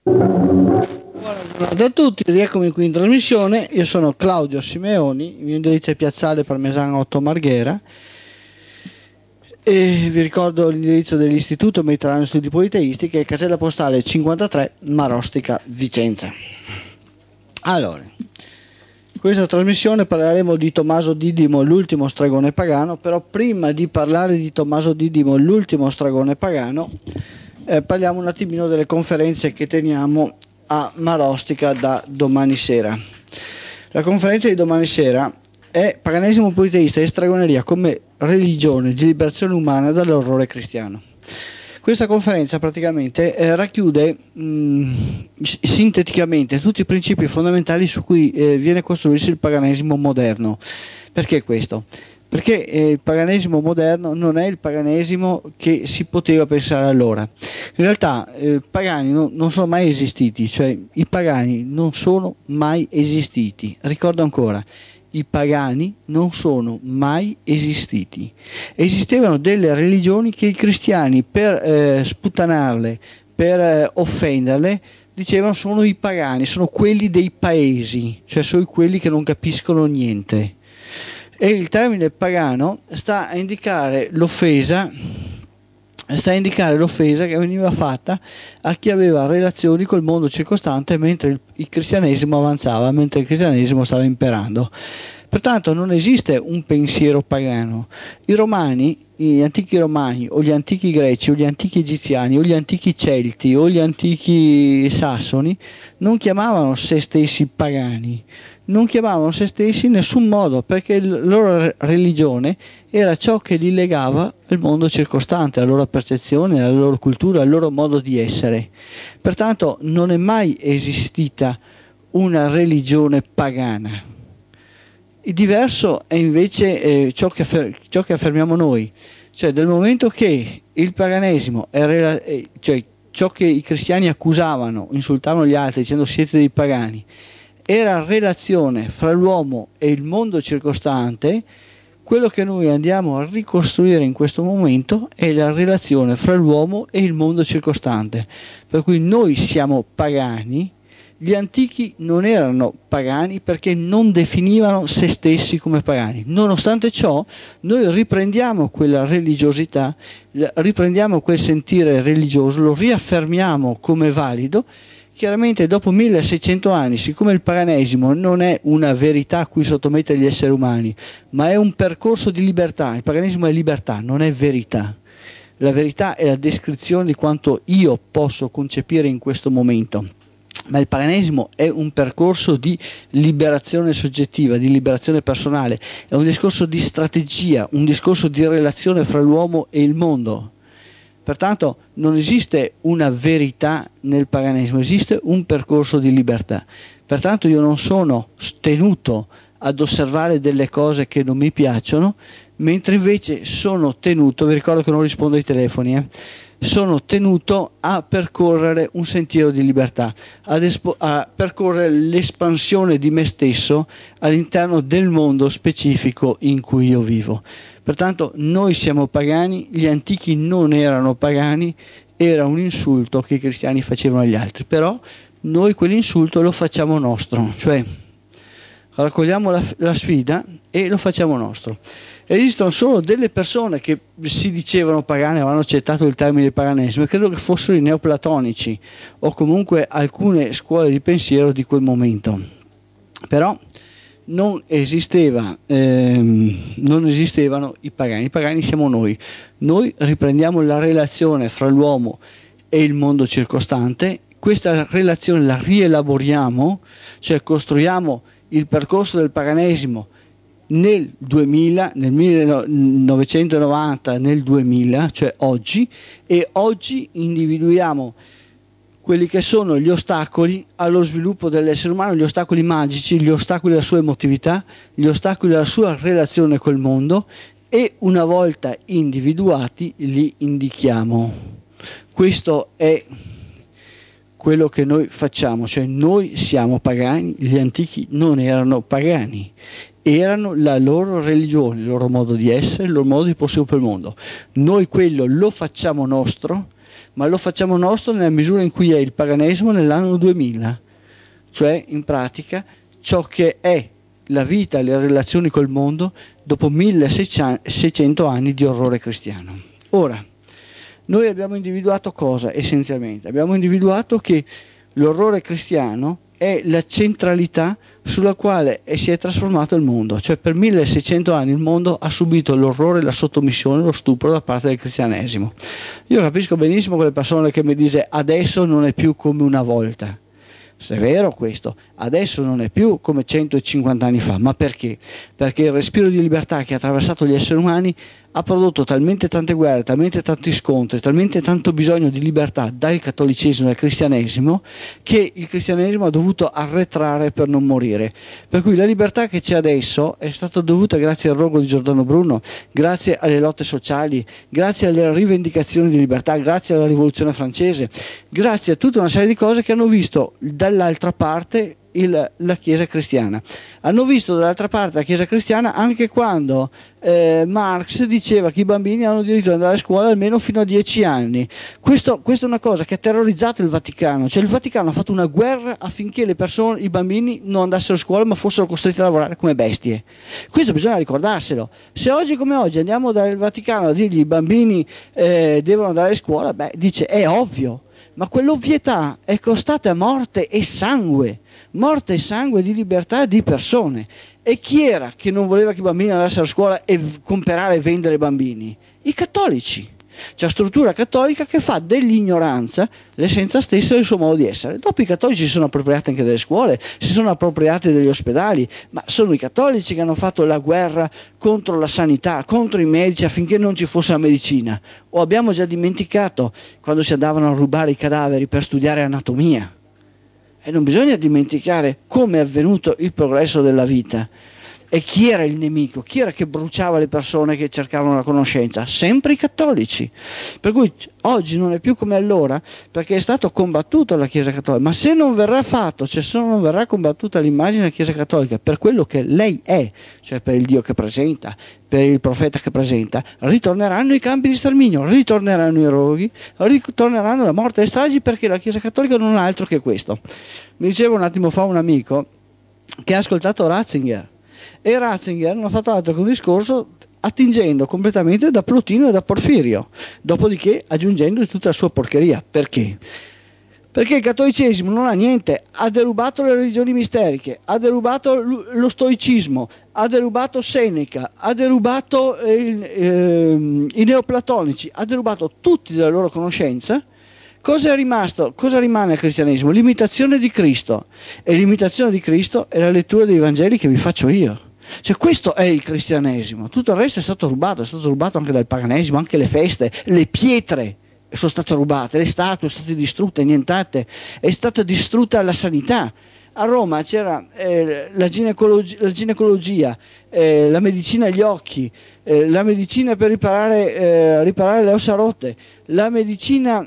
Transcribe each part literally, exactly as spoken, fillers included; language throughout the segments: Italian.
Buongiorno a tutti, rieccomi qui in trasmissione. Io sono Claudio Simeoni, il mio indirizzo è Piazzale Parmesano otto Marghera e vi ricordo l'indirizzo dell'Istituto Mediterraneo Studi Politeisti, che è casella postale cinquantatré, Marostica, Vicenza. Allora, in questa trasmissione parleremo di Tommaso Didymo, l'ultimo stregone pagano, però prima di parlare di Tommaso Didymo, l'ultimo stregone pagano, eh, parliamo un attimino delle conferenze che teniamo a Marostica da domani sera. La conferenza di domani sera è Paganesimo politeista e stregoneria come religione di liberazione umana dall'orrore cristiano. Questa conferenza praticamente eh, racchiude mh, sinteticamente tutti i principi fondamentali su cui eh, viene a costruirsi il paganesimo moderno. Perché questo? Perché eh, il paganesimo moderno non è il paganesimo che si poteva pensare allora. In realtà eh, pagani no, non sono mai esistiti, cioè i pagani non sono mai esistiti. Ricordo ancora, i pagani non sono mai esistiti. Esistevano delle religioni che i cristiani, per eh, sputtanarle, per eh, offenderle, dicevano sono i pagani, sono quelli dei paesi, cioè sono quelli che non capiscono niente. E il termine pagano sta a indicare l'offesa sta a indicare l'offesa che veniva fatta a chi aveva relazioni col mondo circostante mentre il, il cristianesimo avanzava, mentre il cristianesimo stava imperando. Pertanto non esiste un pensiero pagano. I romani, gli antichi romani, o gli antichi greci, o gli antichi egiziani, o gli antichi celti, o gli antichi sassoni, non chiamavano se stessi pagani. Non chiamavano se stessi in nessun modo, perché la loro religione era ciò che li legava al mondo circostante, alla loro percezione, alla loro cultura, al loro modo di essere. Pertanto non è mai esistita una religione pagana. Il diverso è invece eh, ciò, che affer- ciò che affermiamo noi, cioè del momento che il paganesimo è rela- eh, cioè ciò che i cristiani accusavano, insultavano gli altri dicendo siete dei pagani, era relazione fra l'uomo e il mondo circostante. Quello che noi andiamo a ricostruire in questo momento è la relazione fra l'uomo e il mondo circostante, per cui noi siamo pagani. Gli antichi non erano pagani perché non definivano se stessi come pagani. Nonostante ciò, noi riprendiamo quella religiosità, riprendiamo quel sentire religioso, lo riaffermiamo come valido. Chiaramente dopo milleseicento anni, siccome il paganesimo non è una verità a cui sottomettere gli esseri umani, ma è un percorso di libertà, il paganesimo è libertà, non è verità. La verità è la descrizione di quanto io posso concepire in questo momento. Ma il paganesimo è un percorso di liberazione soggettiva, di liberazione personale, è un discorso di strategia, un discorso di relazione fra l'uomo e il mondo. Pertanto non esiste una verità nel paganesimo, esiste un percorso di libertà. Pertanto io non sono tenuto ad osservare delle cose che non mi piacciono, mentre invece sono tenuto, vi ricordo che non rispondo ai telefoni, eh, sono tenuto a percorrere un sentiero di libertà, ad espo- a percorrere l'espansione di me stesso all'interno del mondo specifico in cui io vivo. Pertanto noi siamo pagani, gli antichi non erano pagani, era un insulto che i cristiani facevano agli altri, però noi quell'insulto lo facciamo nostro, cioè raccogliamo la, la sfida e lo facciamo nostro. Esistono solo delle persone che si dicevano pagane, avevano accettato il termine paganesimo, e credo che fossero i neoplatonici o comunque alcune scuole di pensiero di quel momento. Però non esisteva, ehm, non esistevano i pagani, i pagani siamo noi. Noi riprendiamo la relazione fra l'uomo e il mondo circostante, questa relazione la rielaboriamo, cioè costruiamo il percorso del paganesimo nel duemila, nel millenovecentonovanta, nel duemila, cioè oggi, e oggi individuiamo quelli che sono gli ostacoli allo sviluppo dell'essere umano, gli ostacoli magici, gli ostacoli alla sua emotività, gli ostacoli alla sua relazione col mondo, e una volta individuati li indichiamo. Questo è quello che noi facciamo, cioè noi siamo pagani, gli antichi non erano pagani, erano la loro religione, il loro modo di essere, il loro modo di possedere il mondo. Noi quello lo facciamo nostro, ma lo facciamo nostro nella misura in cui è il paganesimo nell'anno duemila, cioè in pratica ciò che è la vita e le relazioni col mondo dopo milleseicento anni di orrore cristiano. Ora, noi abbiamo individuato cosa essenzialmente? Abbiamo individuato che l'orrore cristiano è la centralità sulla quale si è trasformato il mondo, cioè per milleseicento anni il mondo ha subito l'orrore, la sottomissione, lo stupro da parte del cristianesimo. Io capisco benissimo quelle persone che mi dicono adesso non è più come una volta. Se è vero questo, adesso non è più come centocinquanta anni fa, ma perché? Perché il respiro di libertà che ha attraversato gli esseri umani ha prodotto talmente tante guerre, talmente tanti scontri, talmente tanto bisogno di libertà dal cattolicesimo e dal cristianesimo, che il cristianesimo ha dovuto arretrare per non morire. Per cui la libertà che c'è adesso è stata dovuta grazie al rogo di Giordano Bruno, grazie alle lotte sociali, grazie alle rivendicazioni di libertà, grazie alla rivoluzione francese, grazie a tutta una serie di cose che hanno visto dall'altra parte Il, la Chiesa cristiana. Hanno visto dall'altra parte la Chiesa cristiana anche quando eh, Marx diceva che i bambini hanno diritto di andare a scuola almeno fino a dieci anni. Questo, questa è una cosa che ha terrorizzato il Vaticano, cioè il Vaticano ha fatto una guerra affinché le persone, i bambini non andassero a scuola ma fossero costretti a lavorare come bestie. Questo bisogna ricordarselo. Se oggi come oggi andiamo dal Vaticano a dirgli i bambini eh, devono andare a scuola, beh, dice è ovvio, ma quell'ovvietà è costata morte e sangue. Morte e sangue di libertà di persone. E chi era che non voleva che i bambini andassero a scuola e comprare e vendere bambini? I cattolici. C'è una struttura cattolica che fa dell'ignoranza l'essenza stessa del suo modo di essere. Dopo i cattolici si sono appropriati anche delle scuole, si sono appropriati degli ospedali, ma sono i cattolici che hanno fatto la guerra contro la sanità, contro i medici affinché non ci fosse la medicina. O abbiamo già dimenticato quando si andavano a rubare i cadaveri per studiare anatomia? E non bisogna dimenticare come è avvenuto il progresso della vita. E chi era il nemico? Chi era che bruciava le persone che cercavano la conoscenza? Sempre i cattolici. Per cui oggi non è più come allora, perché è stato combattuto la Chiesa Cattolica. Ma se non verrà fatto, cioè se non verrà combattuta l'immagine della Chiesa Cattolica per quello che lei è, cioè per il Dio che presenta, per il profeta che presenta, ritorneranno i campi di sterminio, ritorneranno i roghi, ritorneranno la morte e le stragi, perché la Chiesa Cattolica non ha altro che questo. Mi diceva un attimo fa un amico che ha ascoltato Ratzinger, e Ratzinger non ha fatto altro che un discorso attingendo completamente da Plotino e da Porfirio, dopodiché aggiungendo tutta la sua porcheria. Perché? Perché il cattolicesimo non ha niente, ha derubato le religioni misteriche, ha derubato lo stoicismo, ha derubato Seneca, ha derubato eh, eh, i neoplatonici, ha derubato tutti della loro conoscenza. Cosa è rimasto? Cosa rimane al cristianesimo? L'imitazione di Cristo. E l'imitazione di Cristo è la lettura dei Vangeli che vi faccio io. Cioè questo è il cristianesimo. Tutto il resto è stato rubato, è stato rubato anche dal paganesimo, anche le feste, le pietre sono state rubate, le statue sono state distrutte, nientate, è stata distrutta la sanità. A Roma c'era eh, la, ginecologi- la ginecologia, eh, la medicina agli occhi, eh, la medicina per riparare, eh, riparare le ossa rotte, la medicina,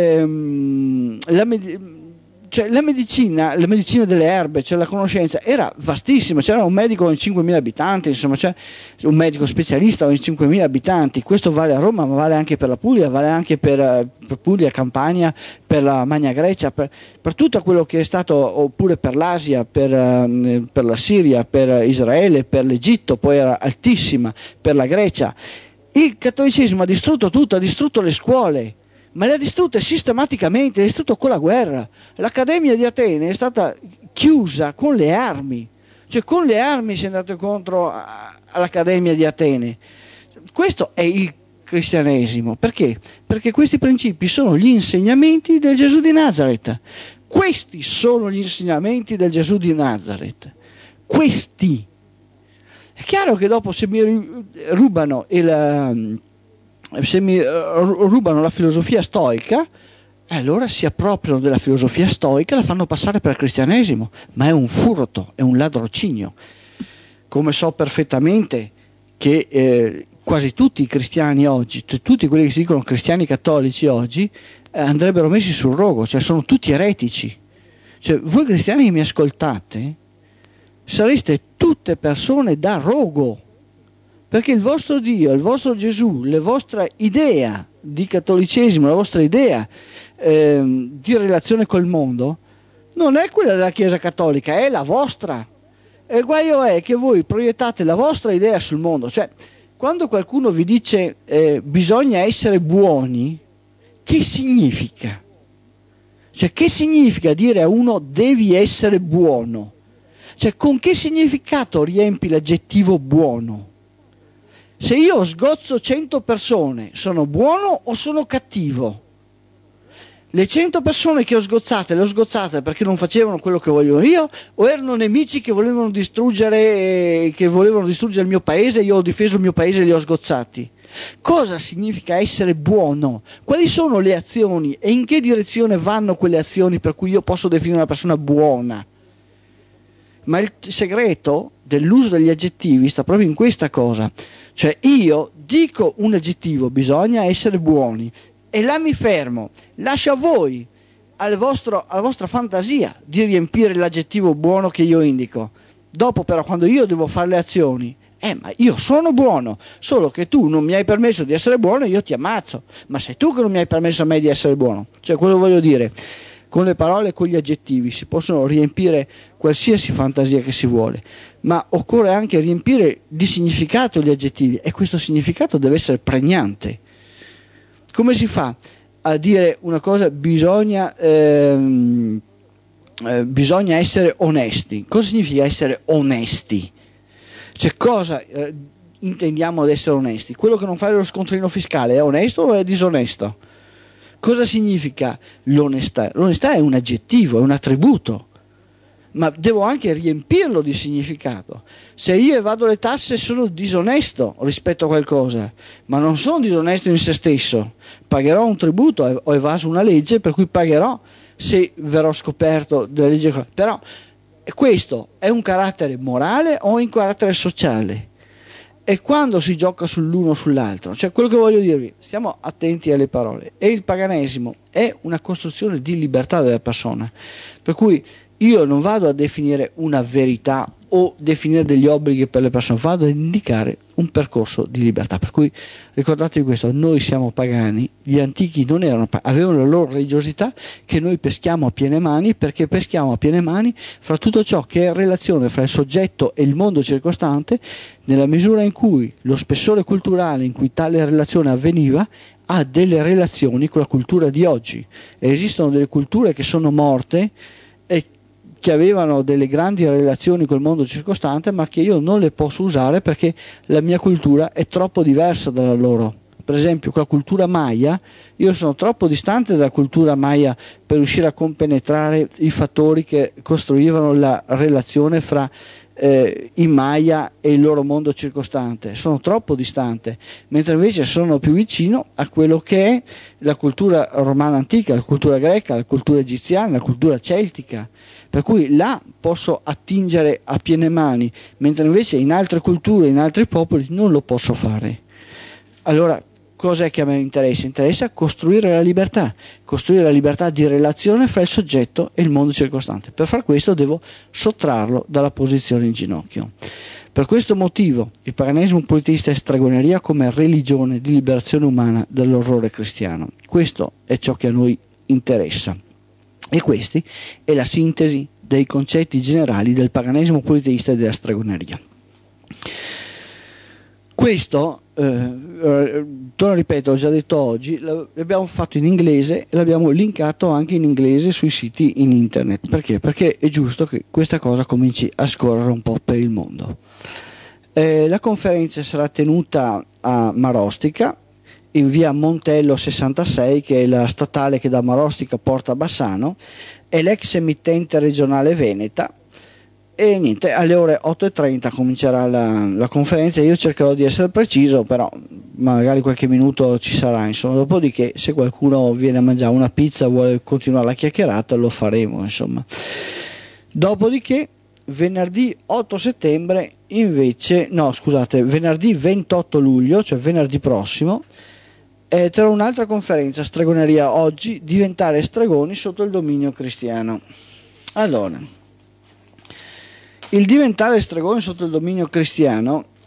ehm, la, med- cioè, la, medicina, la medicina delle erbe, cioè la conoscenza, era vastissima. C'era un medico ogni cinquemila abitanti, insomma, c'è un medico specialista ogni cinquemila abitanti. Questo vale a Roma, ma vale anche per la Puglia, vale anche per, per Puglia, Campania, per la Magna Grecia, per, per tutto quello che è stato, oppure per l'Asia, per, per la Siria, per Israele, per l'Egitto, poi era altissima, per la Grecia. Il cattolicesimo ha distrutto tutto, ha distrutto le scuole, ma le ha distrutte sistematicamente, le ha distrutto con la guerra. L'Accademia di Atene è stata chiusa con le armi, cioè con le armi si è andato contro all'Accademia di Atene. Questo è il cristianesimo. Perché? Perché questi principi sono gli insegnamenti del Gesù di Nazareth. Questi sono gli insegnamenti del Gesù di Nazareth. Questi. È chiaro che dopo se mi rubano il... se mi rubano la filosofia stoica, allora si appropriano della filosofia stoica e la fanno passare per il cristianesimo, ma è un furto, è un ladrocinio. Come so perfettamente che eh, quasi tutti i cristiani oggi, t- tutti quelli che si dicono cristiani cattolici oggi, eh, andrebbero messi sul rogo, cioè sono tutti eretici. Cioè voi cristiani che mi ascoltate sareste tutte persone da rogo, perché il vostro Dio, il vostro Gesù, la vostra idea di cattolicesimo, la vostra idea eh, di relazione col mondo non è quella della Chiesa Cattolica, è la vostra. E il guaio è che voi proiettate la vostra idea sul mondo. Cioè, quando qualcuno vi dice eh, bisogna essere buoni, che significa? Cioè, che significa dire a uno devi essere buono? Cioè, con che significato riempi l'aggettivo buono? Se io sgozzo cento persone, sono buono o sono cattivo? Le cento persone che ho sgozzate, le ho sgozzate perché non facevano quello che voglio io, o erano nemici che volevano distruggere, che volevano distruggere il mio paese, io ho difeso il mio paese e li ho sgozzati? Cosa significa essere buono? Quali sono le azioni e in che direzione vanno quelle azioni per cui io posso definire una persona buona? Ma il segreto dell'uso degli aggettivi sta proprio in questa cosa. Cioè, io dico un aggettivo, bisogna essere buoni, e là mi fermo, lascio a voi, al vostro, alla vostra fantasia di riempire l'aggettivo buono che io indico. Dopo però, quando io devo fare le azioni, eh ma io sono buono, solo che tu non mi hai permesso di essere buono e io ti ammazzo. Ma sei tu che non mi hai permesso a me di essere buono. Cioè, quello voglio dire, con le parole e con gli aggettivi si possono riempire qualsiasi fantasia che si vuole, ma occorre anche riempire di significato gli aggettivi, e questo significato deve essere pregnante. Come si fa a dire una cosa? Bisogna, ehm, eh, bisogna essere onesti. Cosa significa essere onesti? Cioè, cosa eh, intendiamo ad essere onesti? Quello che non fa lo scontrino fiscale è onesto o è disonesto? Cosa significa l'onestà? L'onestà è un aggettivo, è un attributo, ma devo anche riempirlo di significato. Se io evado le tasse sono disonesto rispetto a qualcosa, ma non sono disonesto in se stesso. Pagherò un tributo, ho evaso una legge, per cui pagherò se verrò scoperto della legge. Però questo è un carattere morale o un carattere sociale? E quando si gioca sull'uno o sull'altro? Cioè, quello che voglio dirvi, stiamo attenti alle parole. E il paganesimo è una costruzione di libertà della persona, per cui io non vado a definire una verità o definire degli obblighi per le persone, vado ad indicare un percorso di libertà. Per cui ricordatevi questo: noi siamo pagani, gli antichi non erano pagani, avevano la loro religiosità che noi peschiamo a piene mani, perché peschiamo a piene mani fra tutto ciò che è relazione fra il soggetto e il mondo circostante, nella misura in cui lo spessore culturale in cui tale relazione avveniva ha delle relazioni con la cultura di oggi. E esistono delle culture che sono morte e che avevano delle grandi relazioni col mondo circostante, ma che io non le posso usare perché la mia cultura è troppo diversa dalla loro. Per esempio, con la cultura Maya, io sono troppo distante dalla cultura Maya per riuscire a compenetrare i fattori che costruivano la relazione fra eh, i Maya e il loro mondo circostante. Sono troppo distante, mentre invece sono più vicino a quello che è la cultura romana antica, la cultura greca, la cultura egiziana, la cultura celtica. Per cui là posso attingere a piene mani, mentre invece in altre culture, in altri popoli non lo posso fare. Allora, cos'è che a me interessa? Interessa costruire la libertà, costruire la libertà di relazione fra il soggetto e il mondo circostante. Per far questo devo sottrarlo dalla posizione in ginocchio. Per questo motivo il paganesimo politista è stregoneria come religione di liberazione umana dall'orrore cristiano. Questo è ciò che a noi interessa. E questa è la sintesi dei concetti generali del paganesimo politeista e della stregoneria. Questo, eh, eh, torno a ripetere, ho già detto oggi, l'abbiamo fatto in inglese e l'abbiamo linkato anche in inglese sui siti in internet. Perché? Perché è giusto che questa cosa cominci a scorrere un po' per il mondo. Eh, la conferenza sarà tenuta a Marostica, in via Montello sessantasei, che è la statale che da Marostica porta a Bassano, è l'ex emittente regionale veneta, e niente, alle ore otto e trenta comincerà la, la conferenza. Io cercherò di essere preciso, però magari qualche minuto ci sarà, insomma. Dopodiché, se qualcuno viene a mangiare una pizza, vuole continuare la chiacchierata, lo faremo, insomma. Dopodiché venerdì otto settembre invece, no scusate, venerdì ventotto luglio, cioè venerdì prossimo, Eh, tra un'altra conferenza, Stregoneria oggi, diventare stregoni sotto il dominio cristiano. Allora, il diventare stregoni sotto il dominio cristiano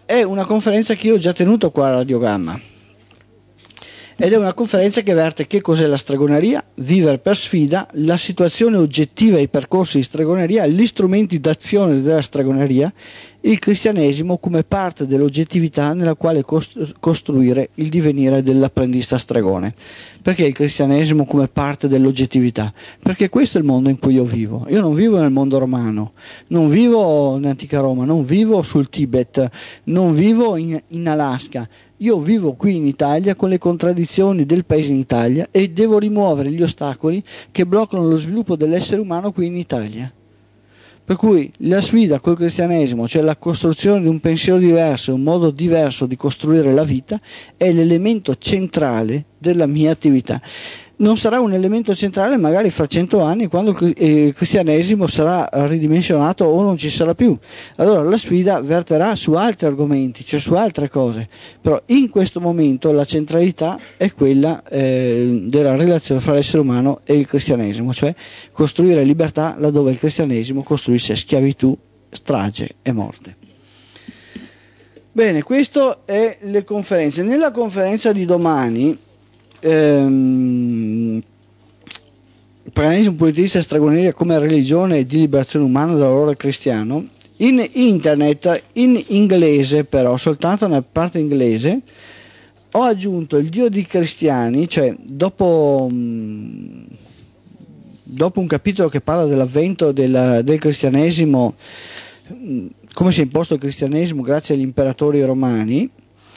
è una conferenza che io ho già tenuto qua a Radio Gamma. Ed è una conferenza che verte che cos'è la stregoneria, vivere per sfida, la situazione oggettiva e i percorsi di stregoneria, gli strumenti d'azione della stregoneria, il cristianesimo come parte dell'oggettività nella quale costruire il divenire dell'apprendista stregone. Perché il cristianesimo come parte dell'oggettività? Perché questo è il mondo in cui io vivo. Io non vivo nel mondo romano, non vivo in antica Roma, non vivo sul Tibet, non vivo in, in Alaska. Io vivo qui in Italia con le contraddizioni del paese in Italia e devo rimuovere gli ostacoli che bloccano lo sviluppo dell'essere umano qui in Italia. Per cui la sfida col cristianesimo, cioè la costruzione di un pensiero diverso, un modo diverso di costruire la vita, è l'elemento centrale della mia attività. Non sarà un elemento centrale magari fra cento anni, quando il cristianesimo sarà ridimensionato o non ci sarà più. Allora la sfida verterà su altri argomenti, cioè su altre cose. Però in questo momento la centralità è quella eh, della relazione fra l'essere umano e il cristianesimo, cioè costruire libertà laddove il cristianesimo costruisce schiavitù, strage e morte. Bene, questo è le conferenze. Nella conferenza di domani, ehm, Paganesimo, politistica e stregoneria come religione di liberazione umana dall'orrore cristiano, in internet, in inglese però, soltanto nella parte inglese, ho aggiunto il Dio dei cristiani, cioè dopo, dopo un capitolo che parla dell'avvento della, del cristianesimo, come si è imposto il cristianesimo grazie agli imperatori romani,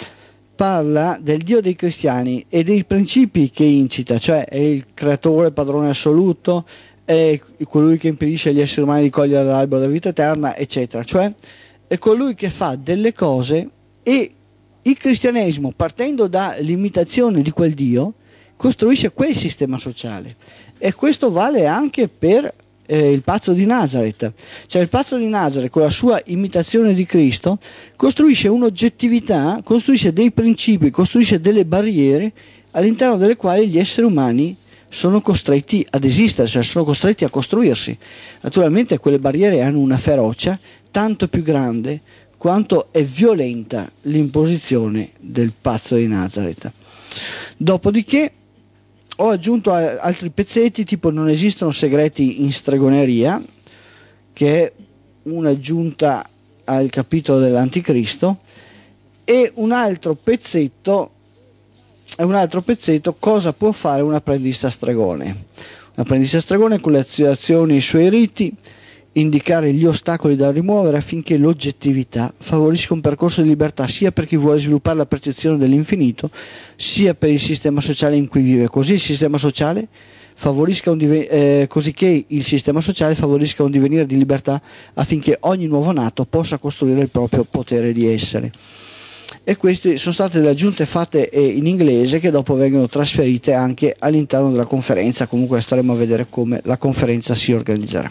parla del Dio dei cristiani e dei principi che incita, cioè è il creatore, padrone assoluto, è colui che impedisce agli esseri umani di cogliere l'albero della vita eterna, eccetera. Cioè è colui che fa delle cose e il cristianesimo, partendo dall'imitazione di quel Dio, costruisce quel sistema sociale. E questo vale anche per Eh, il pazzo di Nazareth, cioè il pazzo di Nazareth con la sua imitazione di Cristo costruisce un'oggettività, costruisce dei principi, costruisce delle barriere all'interno delle quali gli esseri umani sono costretti ad esistere, cioè sono costretti a costruirsi. Naturalmente quelle barriere hanno una ferocia tanto più grande quanto è violenta l'imposizione del pazzo di Nazareth. Dopodiché ho aggiunto altri pezzetti tipo non esistono segreti in stregoneria, che è un'aggiunta al capitolo dell'anticristo, e un altro pezzetto un altro pezzetto cosa può fare un apprendista stregone. Un apprendista stregone con le azioni e i suoi riti, indicare gli ostacoli da rimuovere affinché l'oggettività favorisca un percorso di libertà sia per chi vuole sviluppare la percezione dell'infinito, sia per il sistema sociale in cui vive. Così il sistema sociale favorisca un diven- eh, così che il sistema sociale favorisca un divenire di libertà affinché ogni nuovo nato possa costruire il proprio potere di essere. E queste sono state le aggiunte fatte in inglese che dopo vengono trasferite anche all'interno della conferenza. Comunque staremo a vedere come la conferenza si organizzerà.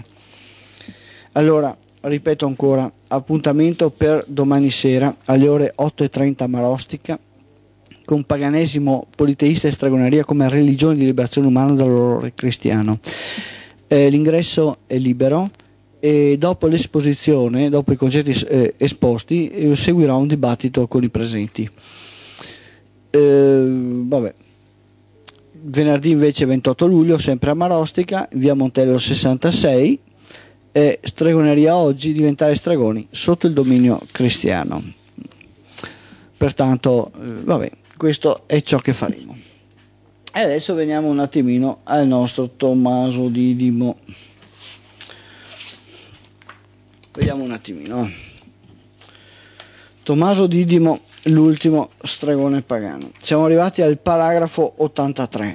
Allora, ripeto ancora, appuntamento per domani sera alle ore otto e trenta a Marostica con Paganesimo, politeista e stregoneria come religione di liberazione umana dall'orrore cristiano. Eh, l'ingresso è libero e dopo l'esposizione, dopo i concetti eh, esposti, eh, seguirà un dibattito con i presenti. Eh, vabbè. Venerdì invece ventotto luglio, sempre a Marostica, via Montello sessantasei, e stregoneria oggi, diventare stregoni sotto il dominio cristiano. Pertanto, eh, vabbè, questo è ciò che faremo. E adesso veniamo un attimino al nostro Tommaso Didimo. Vediamo un attimino. Tommaso Didimo, l'ultimo stregone pagano. Siamo arrivati al paragrafo ottantatré.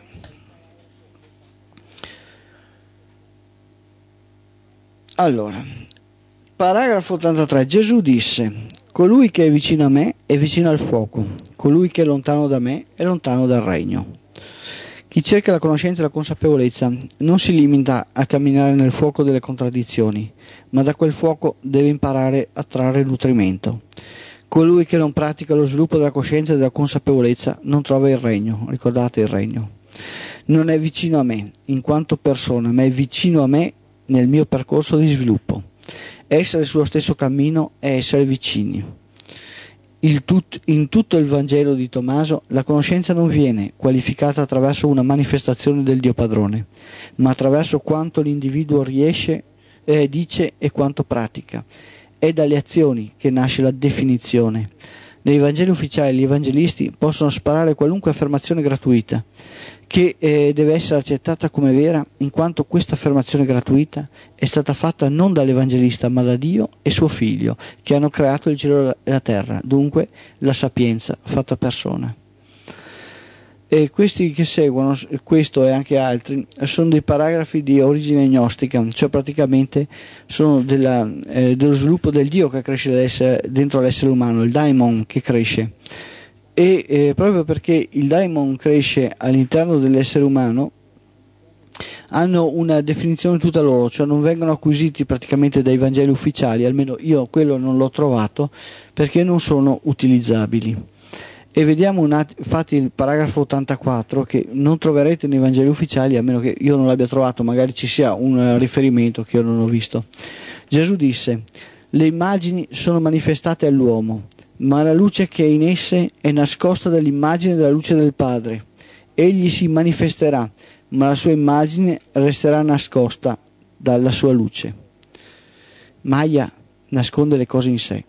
Allora, paragrafo ottantatré. Gesù disse: colui che è vicino a me è vicino al fuoco, colui che è lontano da me è lontano dal regno. Chi cerca la conoscenza e la consapevolezza non si limita a camminare nel fuoco delle contraddizioni, ma da quel fuoco deve imparare a trarre nutrimento. Colui che non pratica lo sviluppo della coscienza e della consapevolezza non trova il regno, ricordate il regno. Non è vicino a me in quanto persona, ma è vicino a me nel mio percorso di sviluppo. Essere sullo stesso cammino è essere vicini. Il tut, in tutto il Vangelo di Tommaso la conoscenza non viene qualificata attraverso una manifestazione del Dio Padrone, ma attraverso quanto l'individuo riesce, eh, dice e quanto pratica. È dalle azioni che nasce la definizione. Nei Vangeli ufficiali gli evangelisti possono sparare qualunque affermazione gratuita, che eh, deve essere accettata come vera, in quanto questa affermazione gratuita è stata fatta non dall'evangelista ma da Dio e suo figlio, che hanno creato il cielo e la terra, dunque la sapienza fatta persona. E questi che seguono, questo e anche altri, sono dei paragrafi di origine gnostica, cioè praticamente sono della, eh, dello sviluppo del Dio che cresce dentro l'essere umano, il daimon che cresce. E eh, proprio perché il daimon cresce all'interno dell'essere umano, hanno una definizione tutta loro, cioè non vengono acquisiti praticamente dai Vangeli ufficiali, almeno io quello non l'ho trovato, perché non sono utilizzabili. E vediamo un attimo, infatti il paragrafo ottantaquattro, che non troverete nei Vangeli ufficiali, a meno che io non l'abbia trovato, magari ci sia un riferimento che io non ho visto. Gesù disse: le immagini sono manifestate all'uomo, ma la luce che è in esse è nascosta dall'immagine della luce del Padre. Egli si manifesterà, ma la sua immagine resterà nascosta dalla sua luce. Maya nasconde le cose in sé.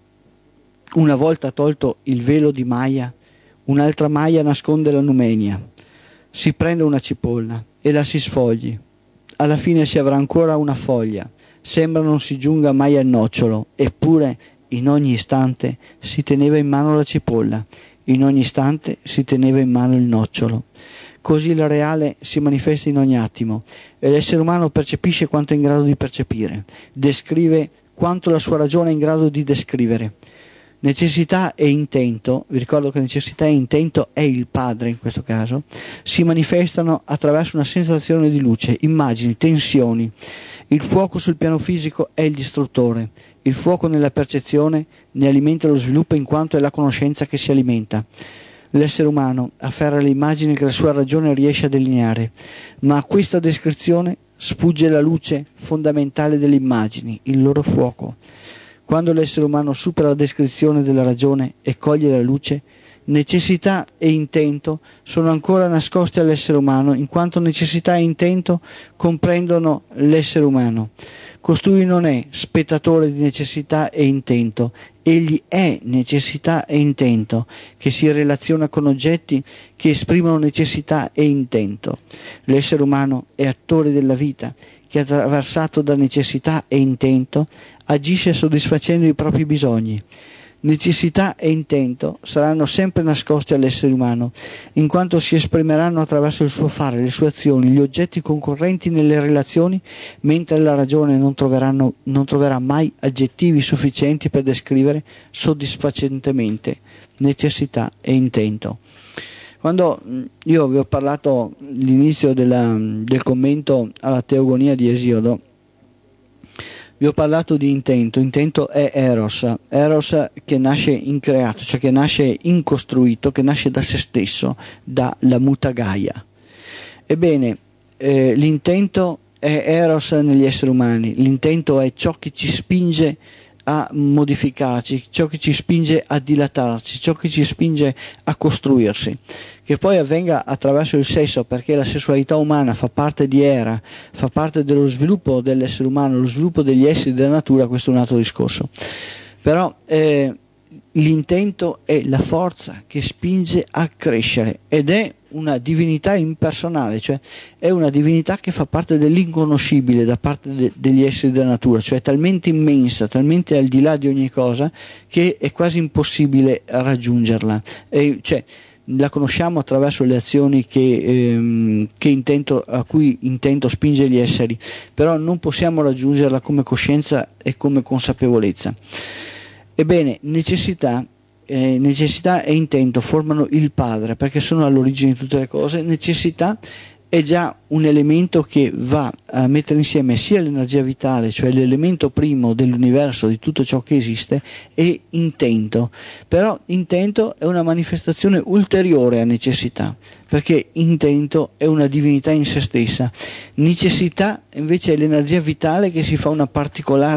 Una volta tolto il velo di Maya, un'altra Maya nasconde la numenia. Si prende una cipolla e la si sfogli. Alla fine si avrà ancora una foglia. Sembra non si giunga mai al nocciolo, eppure in ogni istante si teneva in mano la cipolla, in ogni istante si teneva in mano il nocciolo. Così il reale si manifesta in ogni attimo e l'essere umano percepisce quanto è in grado di percepire, descrive quanto la sua ragione è in grado di descrivere. Necessità e intento, vi ricordo che necessità e intento è il Padre in questo caso, si manifestano attraverso una sensazione di luce, immagini, tensioni. Il fuoco sul piano fisico è il distruttore, il fuoco nella percezione ne alimenta lo sviluppo in quanto è la conoscenza che si alimenta. L'essere umano afferra le immagini che la sua ragione riesce a delineare, ma a questa descrizione sfugge la luce fondamentale delle immagini, il loro fuoco. Quando l'essere umano supera la descrizione della ragione e coglie la luce, necessità e intento sono ancora nascosti all'essere umano, in quanto necessità e intento comprendono l'essere umano. Costui non è spettatore di necessità e intento, egli è necessità e intento, che si relaziona con oggetti che esprimono necessità e intento. L'essere umano è attore della vita, che attraversato da necessità e intento agisce soddisfacendo i propri bisogni. Necessità e intento saranno sempre nascosti all'essere umano, in quanto si esprimeranno attraverso il suo fare, le sue azioni, gli oggetti concorrenti nelle relazioni, mentre la ragione non, troveranno, non troverà mai aggettivi sufficienti per descrivere soddisfacentemente necessità e intento. Quando io vi ho parlato all'inizio della, del commento alla Teogonia di Esiodo, vi ho parlato di intento. Intento è eros, eros che nasce increato, cioè che nasce incostruito, che nasce da se stesso, dalla mutagaia. Ebbene, eh, l'intento è eros negli esseri umani, l'intento è ciò che ci spinge a modificarci, ciò che ci spinge a dilatarci, ciò che ci spinge a costruirsi. Che poi avvenga attraverso il sesso, perché la sessualità umana fa parte di Era, fa parte dello sviluppo dell'essere umano, lo sviluppo degli esseri della natura, questo è un altro discorso. Però eh, l'intento è la forza che spinge a crescere ed è una divinità impersonale, cioè è una divinità che fa parte dell'inconoscibile da parte de- degli esseri della natura, cioè talmente immensa, talmente al di là di ogni cosa che è quasi impossibile raggiungerla. E, cioè, la conosciamo attraverso le azioni che, ehm, che intento, a cui intento spinge gli esseri, però non possiamo raggiungerla come coscienza e come consapevolezza. Ebbene, necessità Eh, necessità e intento formano il Padre, perché sono all'origine di tutte le cose. Necessità è già un elemento che va a mettere insieme sia l'energia vitale, cioè l'elemento primo dell'universo, di tutto ciò che esiste, e intento. Però intento è una manifestazione ulteriore a necessità, perché intento è una divinità in se stessa. Necessità invece è l'energia vitale che si fa una particolare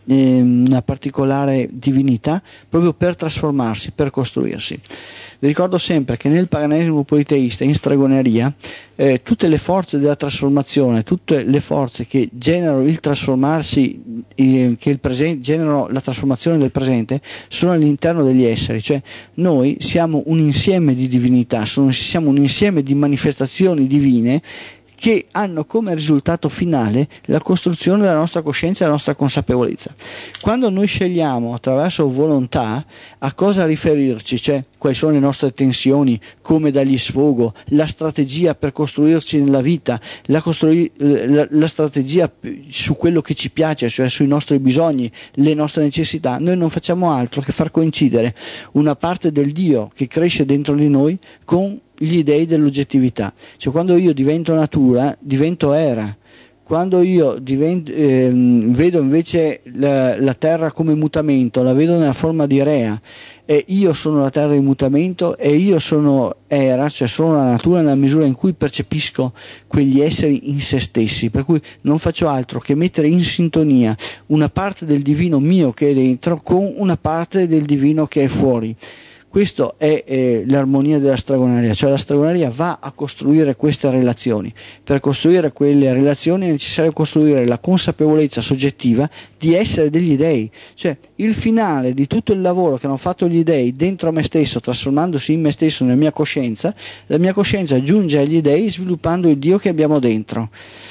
eh, una particolare divinità proprio per trasformarsi, per costruirsi. Vi ricordo sempre che nel paganesimo politeista, in stregoneria, eh, tutte le forze della trasformazione, tutte le forze che generano il trasformarsi, eh, che il presente, generano la trasformazione del presente, sono all'interno degli esseri, cioè noi siamo un insieme di divinità, sono, siamo un insieme di manifestazioni divine che hanno come risultato finale la costruzione della nostra coscienza e della nostra consapevolezza. Quando noi scegliamo attraverso volontà a cosa riferirci, cioè quali sono le nostre tensioni, come dargli sfogo, la strategia per costruirci nella vita, la, costrui- la, la strategia su quello che ci piace, cioè sui nostri bisogni, le nostre necessità, noi non facciamo altro che far coincidere una parte del Dio che cresce dentro di noi con gli dei dell'oggettività. Cioè quando io divento natura, divento era. Quando io divento, eh, vedo invece la, la terra come mutamento, la vedo nella forma di rea, e io sono la terra in mutamento e io sono era, cioè sono la natura nella misura in cui percepisco quegli esseri in se stessi, per cui non faccio altro che mettere in sintonia una parte del divino mio che è dentro con una parte del divino che è fuori. Questa è eh, l'armonia della stregoneria, cioè la stregoneria va a costruire queste relazioni. Per costruire quelle relazioni è necessario costruire la consapevolezza soggettiva di essere degli dei, cioè il finale di tutto il lavoro che hanno fatto gli dei dentro me stesso, trasformandosi in me stesso, nella mia coscienza, la mia coscienza giunge agli dei sviluppando il Dio che abbiamo dentro.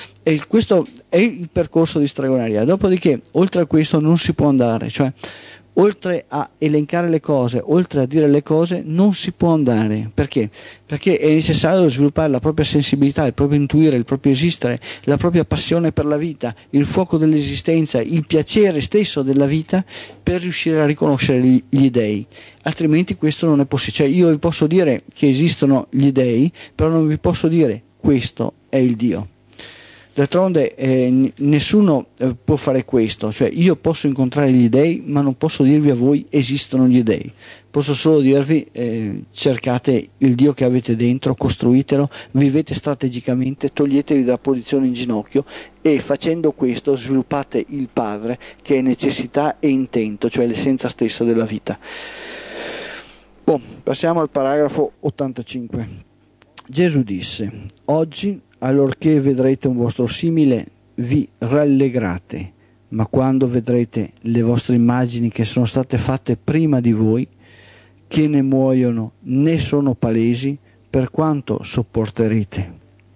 E questo è il percorso di stregoneria. Dopodiché, oltre a questo non si può andare, cioè oltre a elencare le cose, oltre a dire le cose, non si può andare. Perché? Perché è necessario sviluppare la propria sensibilità, il proprio intuire, il proprio esistere, la propria passione per la vita, il fuoco dell'esistenza, il piacere stesso della vita per riuscire a riconoscere gli, gli dei. Altrimenti questo non è possibile. Cioè io vi posso dire che esistono gli dei, però non vi posso dire questo è il Dio. D'altronde eh, nessuno eh, può fare questo, cioè io posso incontrare gli dei ma non posso dirvi a voi esistono gli dei, posso solo dirvi eh, cercate il Dio che avete dentro, costruitelo, vivete strategicamente, toglietevi dalla posizione in ginocchio e facendo questo sviluppate il Padre che è necessità e intento, cioè l'essenza stessa della vita. Bon, passiamo al paragrafo ottantacinque. Gesù disse: oggi allorché vedrete un vostro simile vi rallegrate, ma quando vedrete le vostre immagini che sono state fatte prima di voi, che né muoiono né sono palesi, per quanto sopporterete?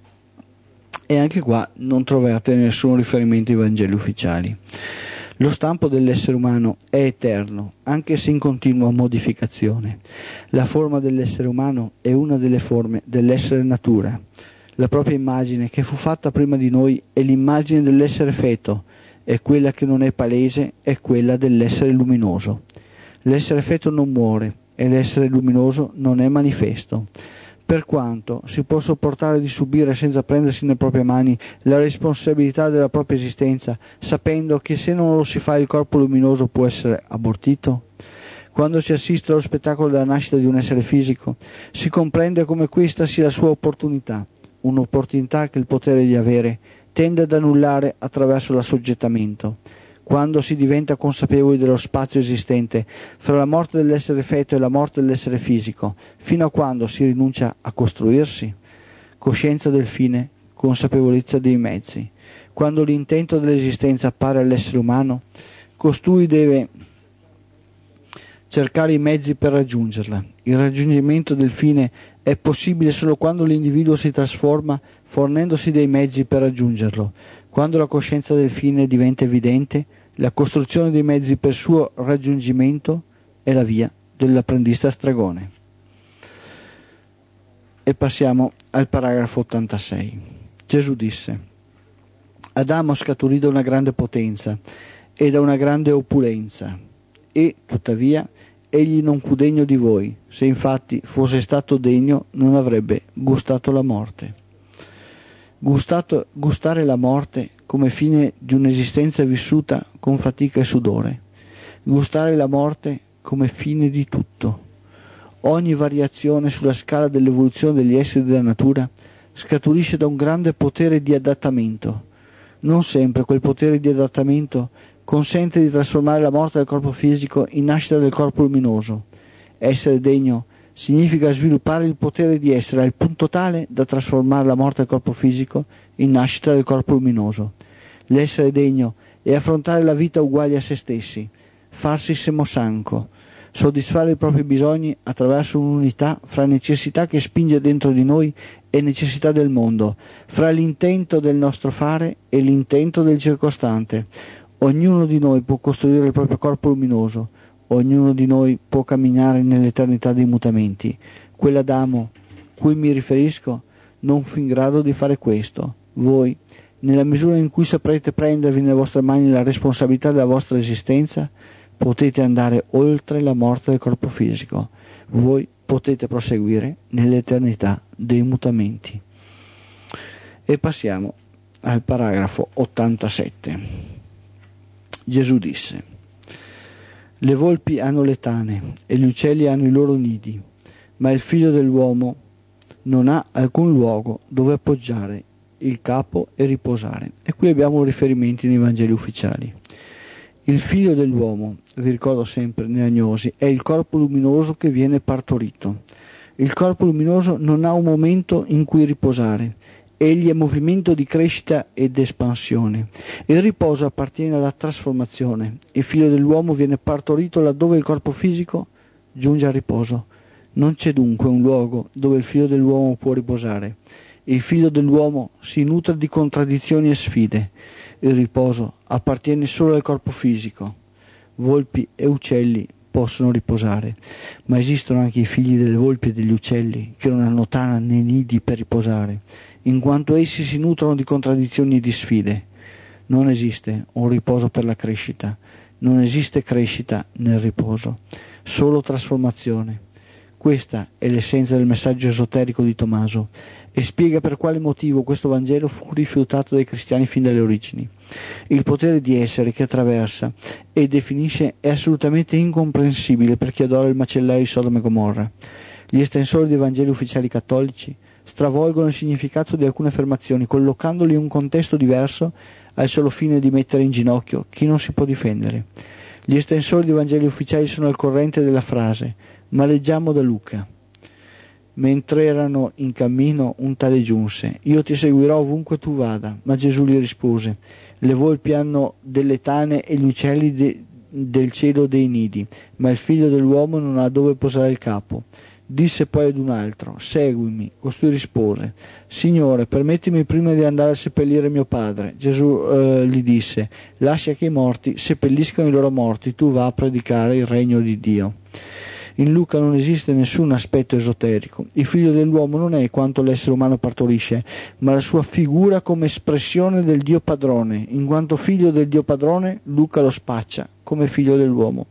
E anche qua non trovate nessun riferimento ai Vangeli ufficiali. Lo stampo dell'essere umano è eterno, anche se in continua modificazione. La forma dell'essere umano è una delle forme dell'essere natura. La propria immagine che fu fatta prima di noi è l'immagine dell'essere feto, e quella che non è palese è quella dell'essere luminoso. L'essere feto non muore e l'essere luminoso non è manifesto. Per quanto si può sopportare di subire senza prendersi nelle proprie mani la responsabilità della propria esistenza, sapendo che se non lo si fa il corpo luminoso può essere abortito? Quando si assiste allo spettacolo della nascita di un essere fisico, si comprende come questa sia la sua opportunità. Un'opportunità che il potere di avere tende ad annullare attraverso l'assoggettamento. Quando si diventa consapevoli dello spazio esistente fra la morte dell'essere feto e la morte dell'essere fisico, fino a quando si rinuncia a costruirsi? Coscienza del fine, consapevolezza dei mezzi. Quando l'intento dell'esistenza appare all'essere umano, costui deve cercare i mezzi per raggiungerla. Il raggiungimento del fine è possibile solo quando l'individuo si trasforma fornendosi dei mezzi per raggiungerlo. Quando la coscienza del fine diventa evidente, la costruzione dei mezzi per suo raggiungimento è la via dell'apprendista stregone. E passiamo al paragrafo ottantasei. Gesù disse: Adamo scaturì da una grande potenza e da una grande opulenza, e tuttavia egli non fu degno di voi. Se infatti fosse stato degno, non avrebbe gustato la morte. Gustato, gustare la morte come fine di un'esistenza vissuta con fatica e sudore. Gustare la morte come fine di tutto. Ogni variazione sulla scala dell'evoluzione degli esseri della natura scaturisce da un grande potere di adattamento. Non sempre quel potere di adattamento consente di trasformare la morte del corpo fisico in nascita del corpo luminoso. Essere degno significa sviluppare il potere di essere al punto tale da trasformare la morte del corpo fisico in nascita del corpo luminoso. L'essere degno è affrontare la vita uguali a se stessi, farsi semosanco, soddisfare i propri bisogni attraverso un'unità fra necessità che spinge dentro di noi e necessità del mondo, fra l'intento del nostro fare e l'intento del circostante. Ognuno di noi può costruire il proprio corpo luminoso, ognuno di noi può camminare nell'eternità dei mutamenti. Quell'Adamo cui mi riferisco non fu in grado di fare questo. Voi, nella misura in cui saprete prendervi nelle vostre mani la responsabilità della vostra esistenza, potete andare oltre la morte del corpo fisico. Voi potete proseguire nell'eternità dei mutamenti. E passiamo al paragrafo ottantasette. Gesù disse: le volpi hanno le tane e gli uccelli hanno i loro nidi, ma il figlio dell'uomo non ha alcun luogo dove appoggiare il capo e riposare. E qui abbiamo riferimenti nei Vangeli ufficiali. Il figlio dell'uomo, vi ricordo sempre nelle agnosi, è il corpo luminoso che viene partorito. Il corpo luminoso non ha un momento in cui riposare, egli è movimento di crescita ed espansione. Il riposo appartiene alla trasformazione. Il figlio dell'uomo viene partorito laddove il corpo fisico giunge al riposo. Non c'è dunque un luogo dove il figlio dell'uomo può riposare. Il figlio dell'uomo si nutre di contraddizioni e sfide. Il riposo appartiene solo al corpo fisico. Volpi e uccelli possono riposare, ma esistono anche i figli delle volpi e degli uccelli che non hanno tana né nidi per riposare, in quanto essi si nutrono di contraddizioni e di sfide. Non esiste un riposo per la crescita, non esiste crescita nel riposo, solo trasformazione. Questa è l'essenza del messaggio esoterico di Tommaso e spiega per quale motivo questo Vangelo fu rifiutato dai cristiani fin dalle origini. Il potere di essere che attraversa e definisce è assolutamente incomprensibile per chi adora il macellaio di Sodoma e Gomorra. Gli estensori dei Vangeli ufficiali cattolici stravolgono il significato di alcune affermazioni, collocandoli in un contesto diverso al solo fine di mettere in ginocchio chi non si può difendere. Gli estensori dei Vangeli ufficiali sono al corrente della frase, ma leggiamo da Luca. Mentre erano in cammino, un tale giunse: io ti seguirò ovunque tu vada. Ma Gesù gli rispose: le volpi hanno delle tane e gli uccelli de- del cielo dei nidi, ma il figlio dell'uomo non ha dove posare il capo. Disse poi ad un altro: seguimi. Costui rispose: Signore, permettimi prima di andare a seppellire mio padre. Gesù eh, gli disse: lascia che i morti seppelliscano i loro morti, tu va a predicare il regno di Dio. In Luca non esiste nessun aspetto esoterico. Il figlio dell'uomo non è quanto l'essere umano partorisce, ma la sua figura come espressione del Dio padrone. In quanto figlio del Dio padrone, Luca lo spaccia come figlio dell'uomo.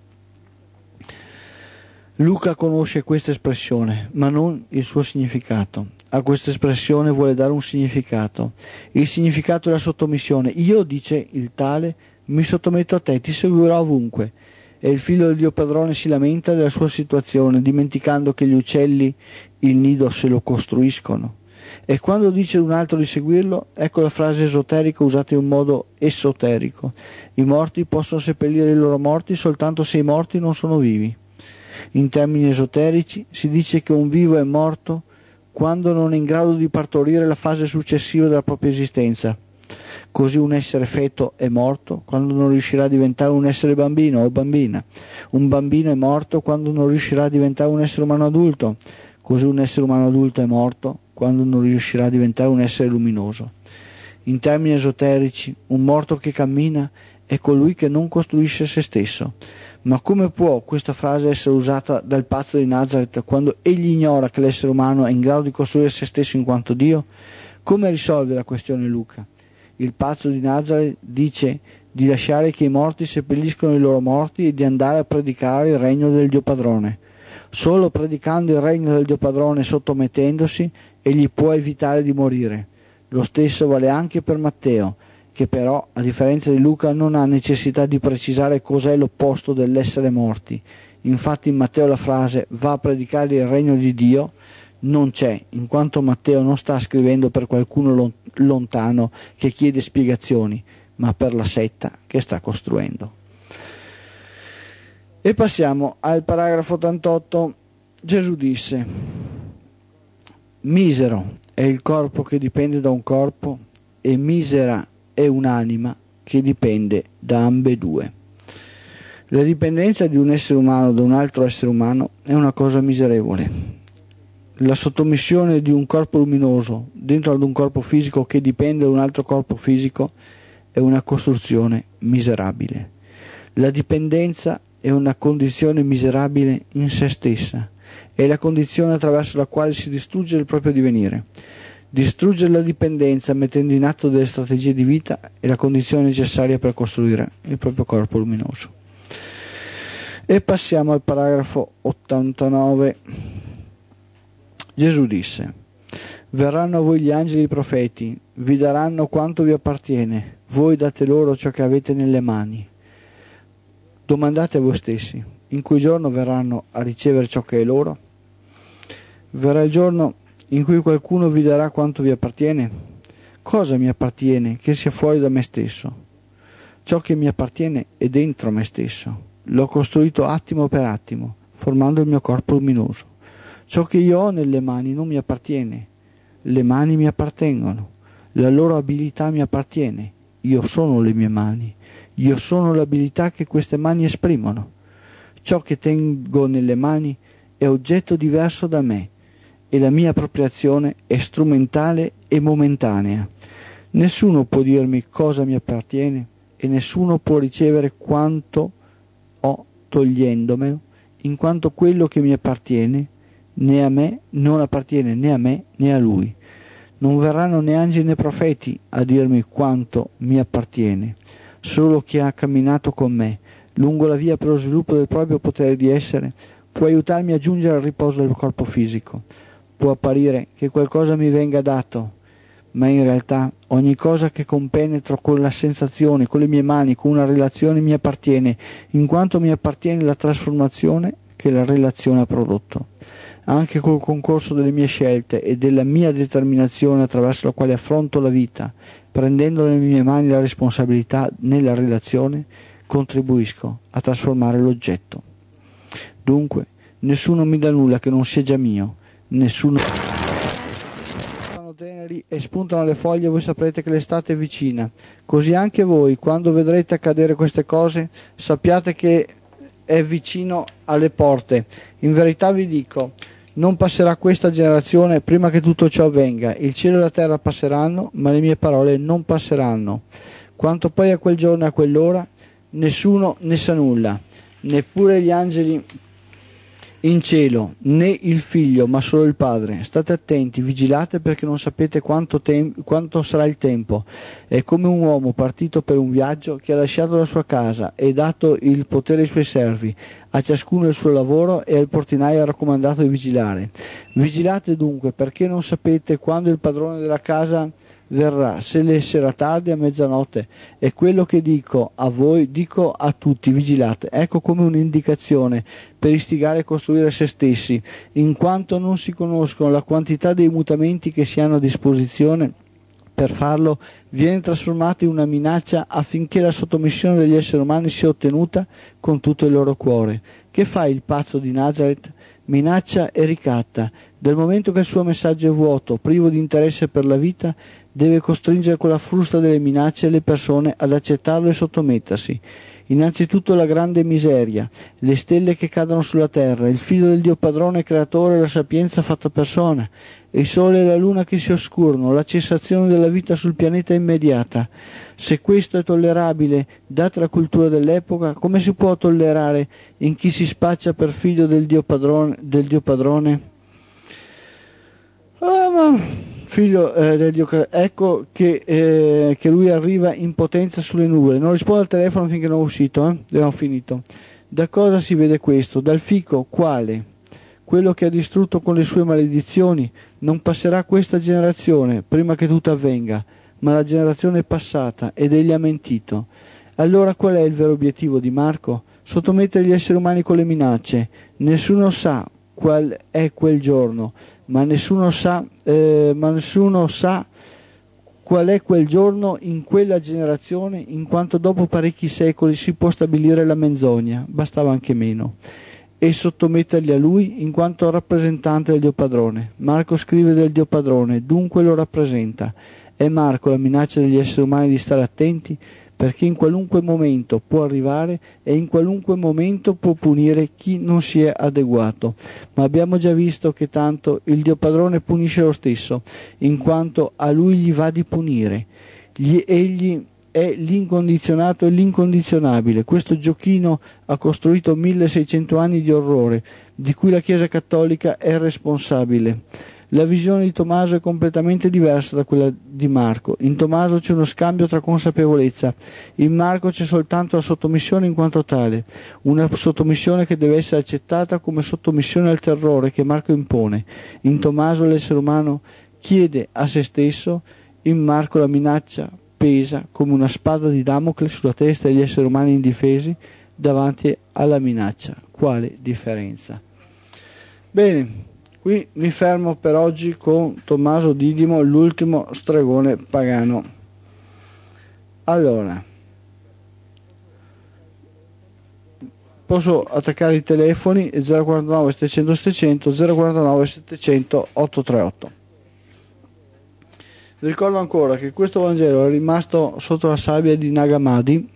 Luca conosce questa espressione, ma non il suo significato. A questa espressione vuole dare un significato. Il significato è la sottomissione. Io, dice il tale, mi sottometto a te, ti seguirò ovunque. E il figlio del Dio padrone si lamenta della sua situazione, dimenticando che gli uccelli il nido se lo costruiscono. E quando dice ad un altro di seguirlo, ecco la frase esoterica usata in un modo esoterico. I morti possono seppellire i loro morti soltanto se i morti non sono vivi. In termini esoterici si dice che un vivo è morto quando non è in grado di partorire la fase successiva della propria esistenza. Così un essere feto è morto quando non riuscirà a diventare un essere bambino o bambina. Un bambino è morto quando non riuscirà a diventare un essere umano adulto. Così un essere umano adulto è morto quando non riuscirà a diventare un essere luminoso. In termini esoterici, un morto che cammina è colui che non costruisce se stesso. Ma come può questa frase essere usata dal pazzo di Nazareth quando egli ignora che l'essere umano è in grado di costruire se stesso in quanto Dio? Come risolve la questione Luca? Il pazzo di Nazareth dice di lasciare che i morti seppelliscono i loro morti e di andare a predicare il regno del Dio padrone. Solo predicando il regno del Dio padrone e sottomettendosi egli può evitare di morire. Lo stesso vale anche per Matteo, che però, a differenza di Luca, non ha necessità di precisare cos'è l'opposto dell'essere morti. Infatti in Matteo la frase va a predicare il regno di Dio non c'è, in quanto Matteo non sta scrivendo per qualcuno lontano che chiede spiegazioni, ma per la setta che sta costruendo. E passiamo al paragrafo ottantotto. Gesù disse: misero è il corpo che dipende da un corpo, e misera è un'anima che dipende da ambedue. La dipendenza di un essere umano da un altro essere umano è una cosa miserevole. La sottomissione di un corpo luminoso dentro ad un corpo fisico che dipende da un altro corpo fisico è una costruzione miserabile. La dipendenza è una condizione miserabile in se stessa, è la condizione attraverso la quale si distrugge il proprio divenire. Distruggere la dipendenza mettendo in atto delle strategie di vita è la condizione necessaria per costruire il proprio corpo luminoso. E passiamo al paragrafo ottantanove. Gesù disse: verranno a voi gli angeli e i profeti, vi daranno quanto vi appartiene, voi date loro ciò che avete nelle mani. Domandate a voi stessi, in cui giorno verranno a ricevere ciò che è loro? Verrà il giorno in cui qualcuno vi darà quanto vi appartiene? Cosa mi appartiene che sia fuori da me stesso? Ciò che mi appartiene è dentro me stesso. L'ho costruito attimo per attimo, formando il mio corpo luminoso. Ciò che io ho nelle mani non mi appartiene. Le mani mi appartengono. La loro abilità mi appartiene. Io sono le mie mani. Io sono l'abilità che queste mani esprimono. Ciò che tengo nelle mani è oggetto diverso da me e la mia appropriazione è strumentale e momentanea. Nessuno può dirmi cosa mi appartiene e nessuno può ricevere quanto ho togliendomelo, in quanto quello che mi appartiene né a me non appartiene né a me né a lui. Non verranno né angeli né profeti a dirmi quanto mi appartiene. Solo chi ha camminato con me lungo la via per lo sviluppo del proprio potere di essere può aiutarmi a giungere al riposo del corpo fisico. Può apparire che qualcosa mi venga dato, ma in realtà ogni cosa che compenetro con la sensazione, con le mie mani, con una relazione mi appartiene, in quanto mi appartiene la trasformazione che la relazione ha prodotto. Anche col concorso delle mie scelte e della mia determinazione attraverso la quale affronto la vita, prendendo nelle mie mani la responsabilità nella relazione, contribuisco a trasformare l'oggetto. Dunque, nessuno mi dà nulla che non sia già mio, nessuno... Sono teneri e spuntano le foglie, voi saprete che l'estate è vicina. Così anche voi, quando vedrete accadere queste cose, sappiate che è vicino alle porte. In verità vi dico, non passerà questa generazione prima che tutto ciò avvenga. Il cielo e la terra passeranno, ma le mie parole non passeranno. Quanto poi a quel giorno e a quell'ora, nessuno ne sa nulla, neppure gli angeli in cielo, né il figlio, ma solo il Padre. State attenti, vigilate, perché non sapete quanto, tem- quanto sarà il tempo. È come un uomo partito per un viaggio che ha lasciato la sua casa e dato il potere ai suoi servi, a ciascuno il suo lavoro, e al portinaio ha raccomandato di vigilare. Vigilate dunque, perché non sapete quando il padrone della casa verrà, se le sarà tardi a mezzanotte. E quello che dico a voi dico a tutti: vigilate. Ecco come un'indicazione per istigare a costruire se stessi, in quanto non si conoscono la quantità dei mutamenti che si hanno a disposizione. Per farlo viene trasformata in una minaccia affinché la sottomissione degli esseri umani sia ottenuta con tutto il loro cuore. Che fa il pazzo di Nazareth? Minaccia e ricatta. Dal momento che il suo messaggio è vuoto, privo di interesse per la vita, deve costringere con la frusta delle minacce le persone ad accettarlo e sottomettersi. Innanzitutto la grande miseria, le stelle che cadono sulla terra, il figlio del Dio padrone e creatore, la sapienza fatta persona, il sole e la luna che si oscurano, la cessazione della vita sul pianeta immediata. Se questo è tollerabile, data la cultura dell'epoca, come si può tollerare in chi si spaccia per figlio del Dio padrone? Del Dio padrone? Ah, ma... figlio eh, del Dio, ecco che, eh, che lui arriva in potenza sulle nuvole. Non risponde al telefono finché non è uscito, eh? Abbiamo finito. Da cosa si vede questo? Dal fico quale? Quello che ha distrutto con le sue maledizioni. Non passerà questa generazione prima che tutto avvenga, ma la generazione passata, ed egli ha mentito. Allora qual è il vero obiettivo di Marco? Sottomettere gli esseri umani con le minacce. Nessuno sa qual è quel giorno, ma nessuno sa, eh, ma nessuno sa qual è quel giorno in quella generazione, in quanto dopo parecchi secoli si può stabilire la menzogna, bastava anche meno, e sottometterli a lui in quanto rappresentante del Dio Padrone. Marco scrive del Dio Padrone, dunque lo rappresenta. È Marco la minaccia degli esseri umani di stare attenti, perché in qualunque momento può arrivare e in qualunque momento può punire chi non si è adeguato. Ma abbiamo già visto che tanto il Dio Padrone punisce lo stesso, in quanto a lui gli va di punire. Gli, egli è l'incondizionato e l'incondizionabile. Questo giochino ha costruito milleseicento anni di orrore, di cui la Chiesa Cattolica è responsabile. La visione di Tommaso è completamente diversa da quella di Marco. In Tommaso c'è uno scambio tra consapevolezza, in Marco c'è soltanto la sottomissione in quanto tale, una sottomissione che deve essere accettata come sottomissione al terrore che Marco impone. In Tommaso l'essere umano chiede a se stesso, in Marco la minaccia pesa come una spada di Damocle sulla testa degli esseri umani indifesi davanti alla minaccia. Quale differenza? Bene. Qui mi fermo per oggi con Tommaso Didimo, l'ultimo stregone pagano. Allora, posso attaccare i telefoni zero quarantanove settecento settecento, zero quarantanove settecento ottocentotrentanotto. Vi ricordo ancora che questo Vangelo è rimasto sotto la sabbia di Nag Hammadi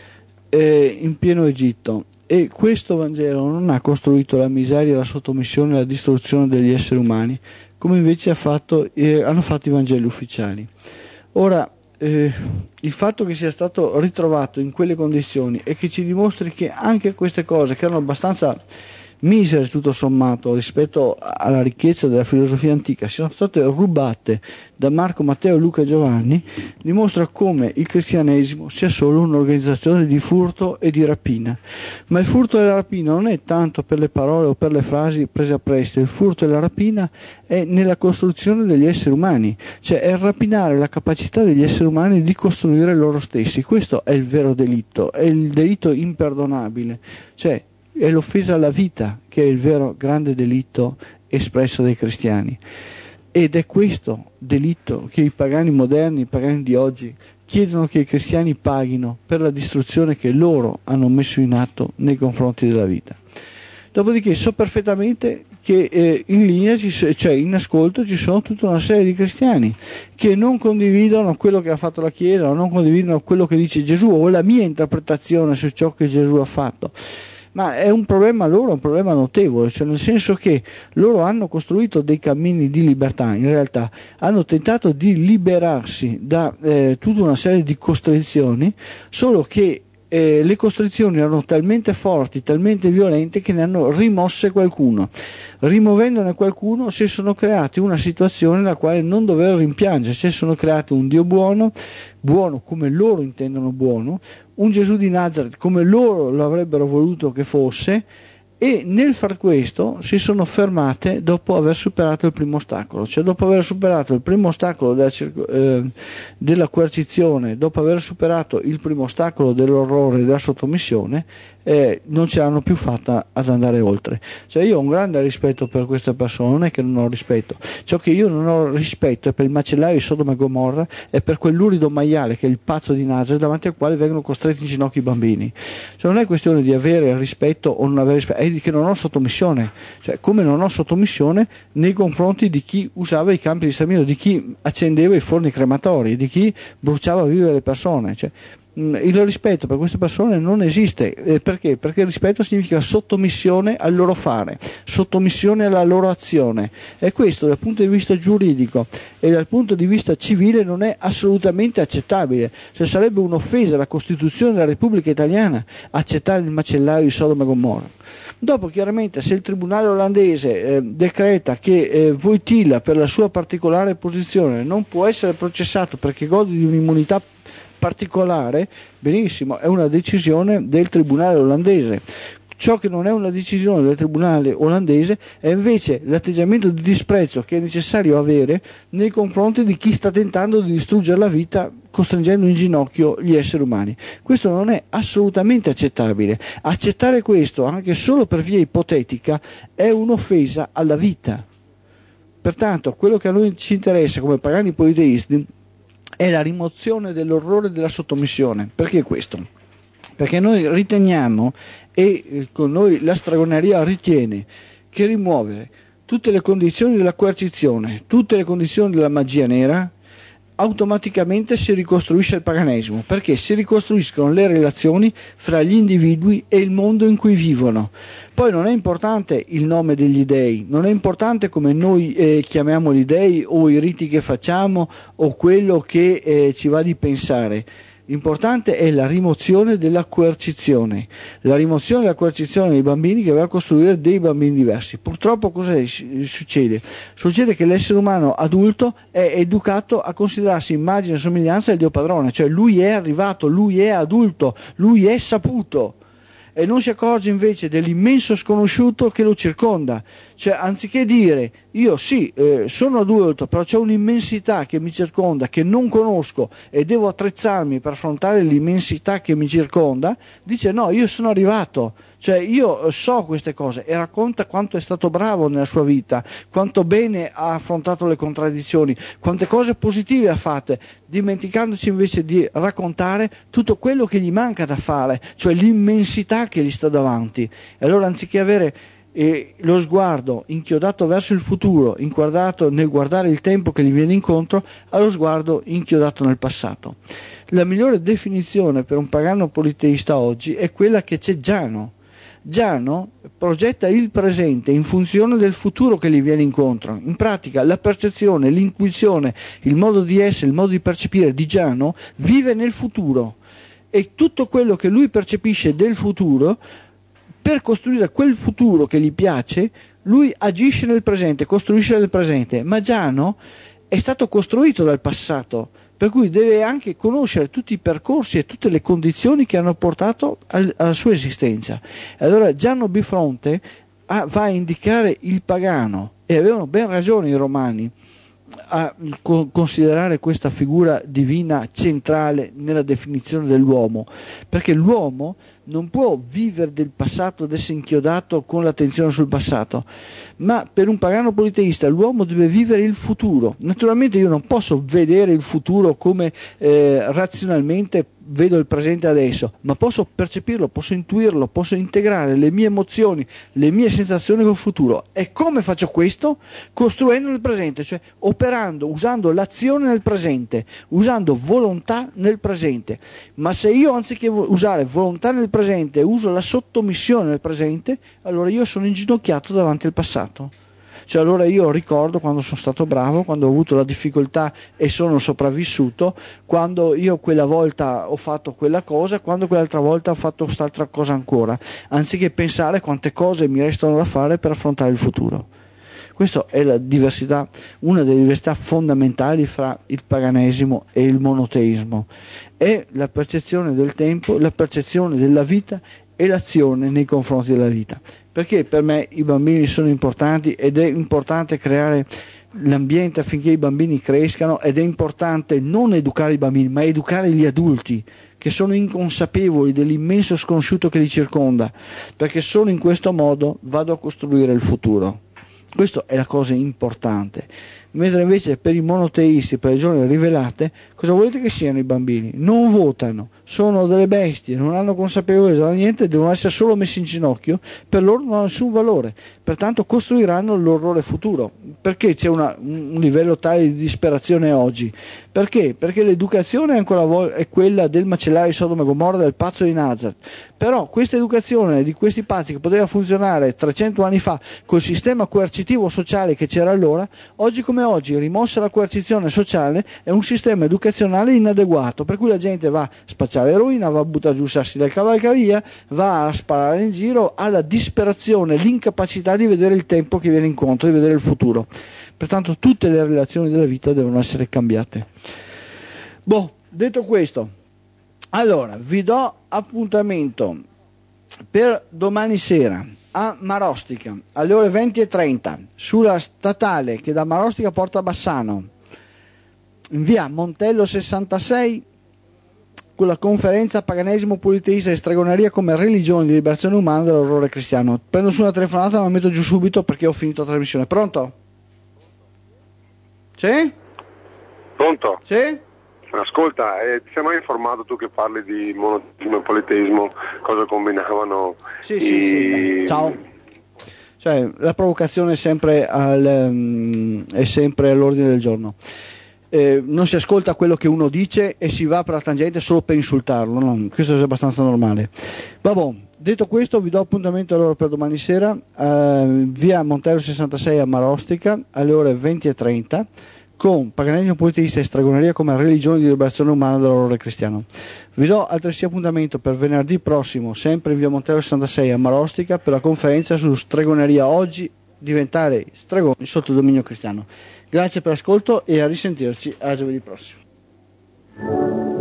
eh, in pieno Egitto. E questo Vangelo non ha costruito la miseria, la sottomissione e la distruzione degli esseri umani, come invece ha fatto, eh, hanno fatto i Vangeli ufficiali. Ora, eh, il fatto che sia stato ritrovato in quelle condizioni e che ci dimostri che anche queste cose, che erano abbastanza misere tutto sommato rispetto alla ricchezza della filosofia antica, siano state rubate da Marco, Matteo, Luca e Giovanni, dimostra come il cristianesimo sia solo un'organizzazione di furto e di rapina. Ma il furto e la rapina non è tanto per le parole o per le frasi prese a prestito, il furto e la rapina è nella costruzione degli esseri umani, cioè è rapinare la capacità degli esseri umani di costruire loro stessi. Questo è il vero delitto, è il delitto imperdonabile, cioè è l'offesa alla vita che è il vero grande delitto espresso dai cristiani, ed è questo delitto che i pagani moderni, i pagani di oggi chiedono che i cristiani paghino per la distruzione che loro hanno messo in atto nei confronti della vita. Dopodiché so perfettamente che eh, in linea, ci, cioè in ascolto, ci sono tutta una serie di cristiani che non condividono quello che ha fatto la Chiesa, o non condividono quello che dice Gesù o la mia interpretazione su ciò che Gesù ha fatto. Ma è un problema loro, un problema notevole, cioè nel senso che loro hanno costruito dei cammini di libertà, in realtà hanno tentato di liberarsi da eh, tutta una serie di costrizioni, solo che eh, le costrizioni erano talmente forti, talmente violente che ne hanno rimosse qualcuno. Rimuovendone qualcuno si sono creati una situazione nella quale non dovevano rimpiangere, si sono creati un Dio buono, buono come loro intendono buono, un Gesù di Nazareth come loro lo avrebbero voluto che fosse, e nel far questo si sono fermate dopo aver superato il primo ostacolo, cioè dopo aver superato il primo ostacolo della, eh, della coercizione, dopo aver superato il primo ostacolo dell'orrore e della sottomissione, eh, non ce l'hanno più fatta ad andare oltre. Cioè io ho un grande rispetto per queste persone, non è che non ho rispetto, ciò che io non ho rispetto è per il macellaio di Sodoma e Gomorra e per quell'urido maiale che è il pazzo di Nazareth, davanti al quale vengono costretti in ginocchio i bambini. Cioè non è questione di avere rispetto o non avere rispetto, è di che non ho sottomissione, cioè come non ho sottomissione nei confronti di chi usava i campi di sterminio, di chi accendeva i forni crematori, di chi bruciava vive le persone. Cioè il rispetto per queste persone non esiste. Eh, perché? Perché il rispetto significa sottomissione al loro fare, sottomissione alla loro azione, e questo dal punto di vista giuridico e dal punto di vista civile non è assolutamente accettabile. Cioè sarebbe un'offesa alla Costituzione della Repubblica Italiana accettare il macellaio di Sodoma e Gomorra. Dopo chiaramente se il tribunale olandese eh, decreta che eh, Wojtyla per la sua particolare posizione non può essere processato perché gode di un'immunità particolare, benissimo, è una decisione del tribunale olandese. Ciò che non è una decisione del tribunale olandese è invece l'atteggiamento di disprezzo che è necessario avere nei confronti di chi sta tentando di distruggere la vita costringendo in ginocchio gli esseri umani. Questo non è assolutamente accettabile. Accettare questo anche solo per via ipotetica è un'offesa alla vita. Pertanto quello che a noi ci interessa come pagani politeisti è la rimozione dell'orrore della sottomissione. Perché questo? Perché noi riteniamo, e eh, con noi la stregoneria ritiene, che rimuovere tutte le condizioni della coercizione, tutte le condizioni della magia nera, automaticamente si ricostruisce il paganesimo, perché si ricostruiscono le relazioni fra gli individui e il mondo in cui vivono. Poi non è importante il nome degli dei, non è importante come noi eh, chiamiamo gli dei o i riti che facciamo o quello che eh, ci va di pensare. L'importimportante è la rimozione della coercizione, la rimozione della coercizione dei bambini che va a costruire dei bambini diversi. Purtroppo cosa succede? Succede che l'essere umano adulto è educato a considerarsi immagine e somiglianza del Dio padrone, cioè lui è arrivato, lui è adulto, lui è saputo. E non si accorge invece dell'immenso sconosciuto che lo circonda. Cioè, anziché dire, io sì, eh, sono adulto, però c'è un'immensità che mi circonda, che non conosco e devo attrezzarmi per affrontare l'immensità che mi circonda, dice no, io sono arrivato, cioè io so queste cose, e racconta quanto è stato bravo nella sua vita, quanto bene ha affrontato le contraddizioni, quante cose positive ha fatte, dimenticandoci invece di raccontare tutto quello che gli manca da fare, cioè l'immensità che gli sta davanti. E allora, anziché avere eh, lo sguardo inchiodato verso il futuro, inquadrato nel guardare il tempo che gli viene incontro, ha lo sguardo inchiodato nel passato. La migliore definizione per un pagano politeista oggi è quella che c'è Giano. Giano progetta il presente in funzione del futuro che gli viene incontro. In pratica la percezione, l'intuizione, il modo di essere, il modo di percepire di Giano vive nel futuro, e tutto quello che lui percepisce del futuro, per costruire quel futuro che gli piace, lui agisce nel presente, costruisce nel presente. Ma Giano è stato costruito dal passato, per cui deve anche conoscere tutti i percorsi e tutte le condizioni che hanno portato al, alla sua esistenza. E allora Giano Bifronte a, va a indicare il pagano, e avevano ben ragione i romani a co- considerare questa figura divina centrale nella definizione dell'uomo, perché l'uomo non può vivere del passato ed essere inchiodato con l'attenzione sul passato, ma per un pagano politeista l'uomo deve vivere il futuro. Naturalmente io non posso vedere il futuro come eh, razionalmente vedo il presente adesso, ma posso percepirlo, posso intuirlo, posso integrare le mie emozioni, le mie sensazioni col futuro. E come faccio questo? Costruendo il presente, cioè operando, usando l'azione nel presente, usando volontà nel presente. Ma se io, anziché usare volontà nel presente, uso la sottomissione nel presente, allora io sono inginocchiato davanti al passato. Cioè allora io ricordo quando sono stato bravo, quando ho avuto la difficoltà e sono sopravvissuto, quando io quella volta ho fatto quella cosa, quando quell'altra volta ho fatto quest'altra cosa ancora, anziché pensare quante cose mi restano da fare per affrontare il futuro. Questa è la diversità, una delle diversità fondamentali fra il paganesimo e il monoteismo. È la percezione del tempo, la percezione della vita e l'azione nei confronti della vita. Perché per me i bambini sono importanti, ed è importante creare l'ambiente affinché i bambini crescano, ed è importante non educare i bambini, ma educare gli adulti che sono inconsapevoli dell'immenso sconosciuto che li circonda, perché solo in questo modo vado a costruire il futuro. Questa è la cosa importante. Mentre invece per i monoteisti, per le religioni rivelate, cosa volete che siano i bambini? Non votano, sono delle bestie, non hanno consapevolezza di niente, devono essere solo messi in ginocchio, per loro non ha nessun valore, pertanto costruiranno l'orrore futuro. Perché c'è una, un livello tale di disperazione oggi? Perché? Perché l'educazione è ancora vo- è quella del macellaio di Sodoma e Gomorra, del pazzo di Nazareth, però questa educazione di questi pazzi che poteva funzionare trecento anni fa col sistema coercitivo sociale che c'era allora, oggi come oggi, rimossa la coercizione sociale, è un sistema educazionale inadeguato, per cui la gente va a spacciare eroina, va a buttare giù sassi del cavalcavia, va a sparare in giro, ha la disperazione, l'incapacità di vedere il tempo che viene incontro, di vedere il futuro. Pertanto tutte le relazioni della vita devono essere cambiate. Boh, detto questo, allora vi do appuntamento per domani sera a Marostica alle ore venti e trenta sulla statale che da Marostica porta a Bassano, in via Montello sessantasei, con la conferenza Paganesimo, Politeista e Stregoneria come religione di liberazione umana dall'orrore cristiano. Prendo su una telefonata, ma la metto giù subito perché ho finito la trasmissione. Pronto? Sì? Pronto? Sì? Ascolta, eh, ti sei mai informato tu che parli di monoteismo e politeismo, cosa combinavano? Sì, i... sì, sì. Ciao. Cioè, la provocazione è sempre, al, um, è sempre all'ordine del giorno. Eh, non si ascolta quello che uno dice e si va per la tangente solo per insultarlo, no? Questo è abbastanza normale. Vabbè, detto questo vi do appuntamento allora per domani sera, eh, via Montero sessantasei a Marostica alle ore venti e trenta, con paganesimo politeista e stregoneria come religione di liberazione umana dall'orrore cristiano. Vi do altresì appuntamento per venerdì prossimo, sempre in via Montero sessantasei a Marostica, per la conferenza su stregoneria, oggi diventare stregoni sotto il dominio cristiano. Grazie per l'ascolto e a risentirci a giovedì prossimo.